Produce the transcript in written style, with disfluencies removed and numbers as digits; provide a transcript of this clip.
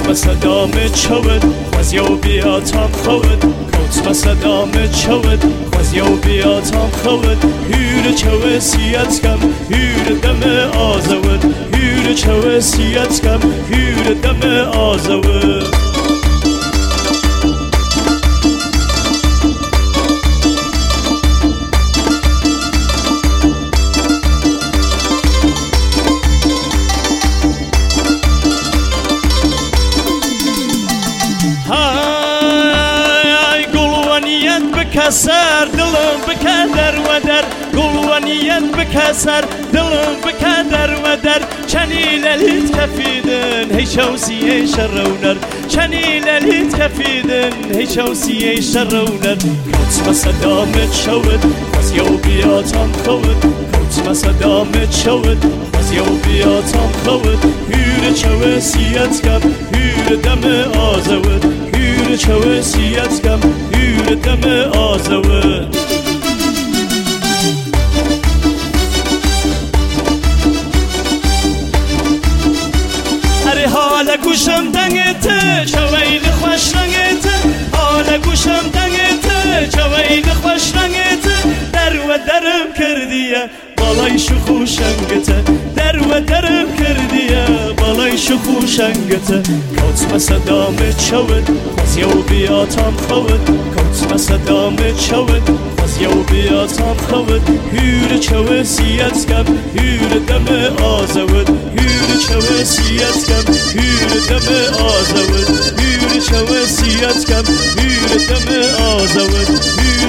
صدام چود خوزی و بیاتم خود کوت صدام چود خوزی و بیاتم خود هیر چو سیت کم هیر دم آزود هیر چو سیت کم هیر دم آزود بكسر دلم بكدر ودر قلوانيت بكسر دلم بكدر ودر چنیل الهیت کفیدن هی شوسیه شرونر چنیل الهیت کفیدن هی شوسیه شرونر کوت صدامت شود خوزی و بیاتم خود کوت صدامت شود خوزی و بیاتم خود هیر چو سیت کم هیر دم آزود هیر چو سیت کم هیر دم آزود حالا گوشم دنگته چوین خوش رنگته حالا گوشم دنگته چوین خوش رنگته در و درم کردیه بالای شخوشنگته در و درم کردیه بالای شخوشنگته کوت صدامت شود خوزی و بیاتم خود کوت صدامت شود خوزی و بیاتم خود هیر چو سیت کم هیر دم آزود هیر چو سیت کم هیر دم آزود هیر چو سیت کم هیر دم آزود